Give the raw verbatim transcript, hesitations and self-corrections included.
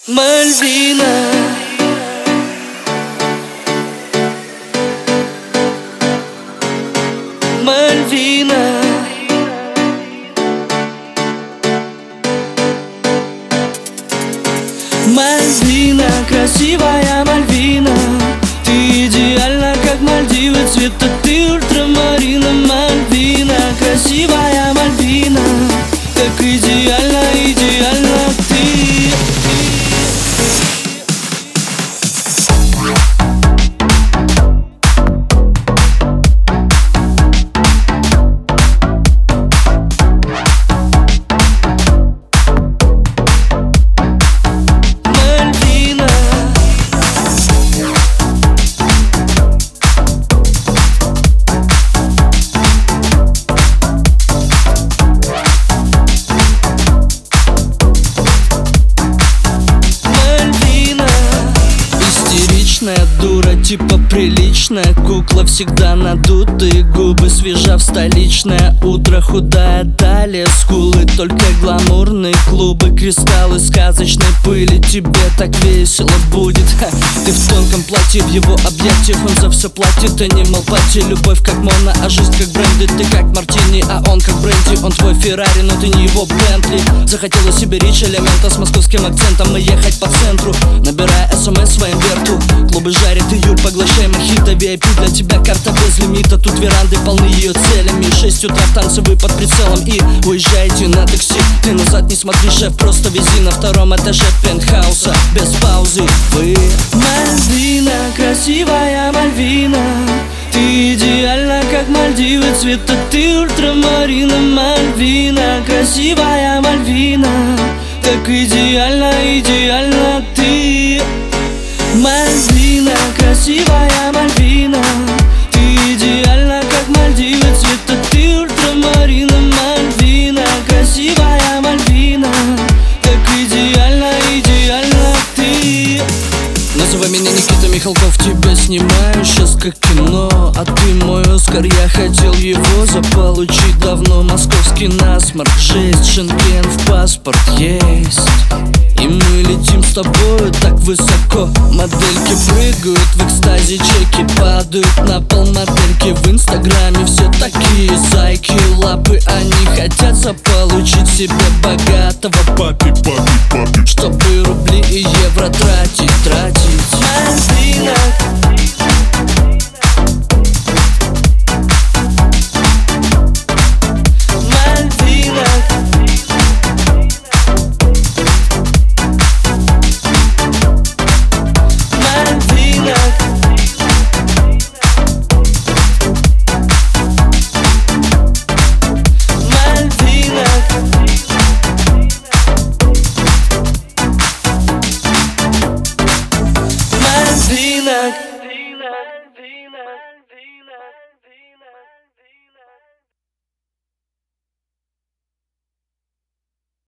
Мальвина, Мальвина, Мальвина, красивая Мальвина, ты идеальна, как Мальдивы, цвета ты ультрамарина. Мальвина, красивая Мальвина, так идеально, идеально ты. Дура, типа приличная, кукла всегда надутые губы, свежа в столичное утро, худая талия, скулы, только гламурные клубы, кристаллы сказочной пыли. Тебе так весело будет, ха. Ты в тонком платье, в его объятиях он за все платит. Анимал пати, любовь как Мона, а жизнь как бренды. Ты как Мартини, а он как бренди. Он твой Феррари, но ты не его Бентли. Захотела себе речь элемента с московским акцентом и ехать по центру, набирая смс своим верту. Клубы жарит июль, поглощай мохито, ви ай пи для тебя карта без лимита. Тут веранды полны ее целями, шесть утра в танце вы под прицелом и уезжаете на такси. Ты назад не смотри, шеф, просто вези на втором этаже пентхауса без паузы. Вы Мальвина, красивая Мальвина, ты идеальна, как Мальдивы, цвета ты ультрамарина. Мальвина, красивая Мальвина, так идеально, идеально ты. Мальвина, красивая Мальвина, ты идеальна, как Мальдивы, цвета ты ультрамарина. Мальвина, красивая Мальвина, так идеально, идеально ты. Называй меня Никита Михалков, тебя снимаю сейчас как кино. А ты мой Оскар, я хотел его заполучить давно. Московский насморк, жесть, шенген в паспорт есть. И мы летим с тобою так высоко. Модельки прыгают в экстазе, чеки падают на пол. Модельки в инстаграме все такие зайки, лапы. Они хотят заполучить себе богатого папи, папи, папи, чтобы рубли